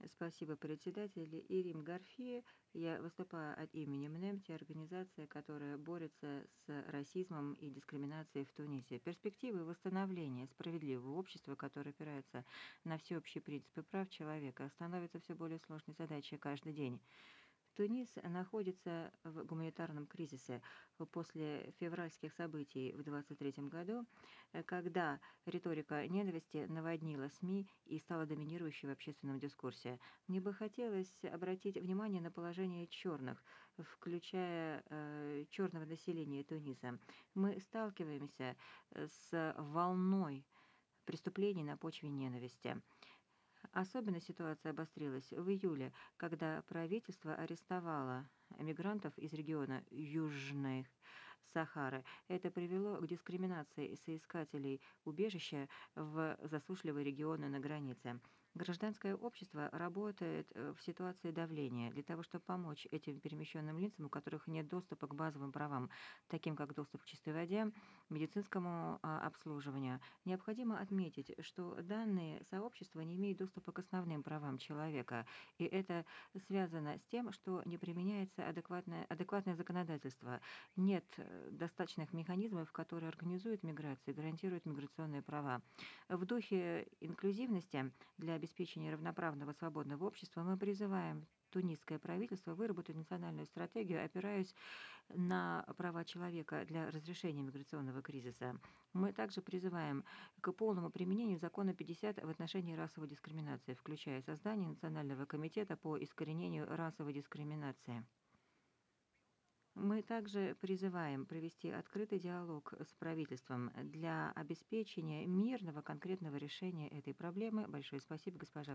Спасибо, председатель Ирим Гарфи. Я выступаю от имени МНЕМТИ, организация, которая борется с расизмом и дискриминацией в Тунисе. Перспективы восстановления справедливого общества, которое опирается на всеобщие принципы прав человека, становятся все более сложной задачей каждый день. Тунис находится в гуманитарном кризисе после февральских событий в 2023 году, когда риторика ненависти наводнила СМИ и стала доминирующей в общественном дискурсе. Мне бы хотелось обратить внимание на положение черных, включая черного населения Туниса. Мы сталкиваемся с волной преступлений на почве ненависти. Особенно ситуация обострилась в июле, когда правительство арестовало мигрантов из региона Южной Сахары. Это привело к дискриминации соискателей убежища в засушливые регионы на границе. Гражданское общество работает в ситуации давления для того, чтобы помочь этим перемещенным лицам, у которых нет доступа к базовым правам, таким как доступ к чистой воде, медицинскому обслуживанию. Необходимо отметить, что данные сообщества не имеют доступа к основным правам человека, и это связано с тем, что не применяется адекватное законодательство. Нет достаточных механизмов, которые организуют миграцию и гарантируют миграционные права. В духе инклюзивности для обеспечения равноправного свободного общества мы призываем тунисское правительство выработать национальную стратегию, опираясь на права человека для разрешения миграционного кризиса. Мы также призываем к полному применению закона 50 в отношении расовой дискриминации, включая создание Национального комитета по искоренению расовой дискриминации. Мы также призываем провести открытый диалог с правительством для обеспечения мирного конкретного решения этой проблемы. Большое спасибо, госпожа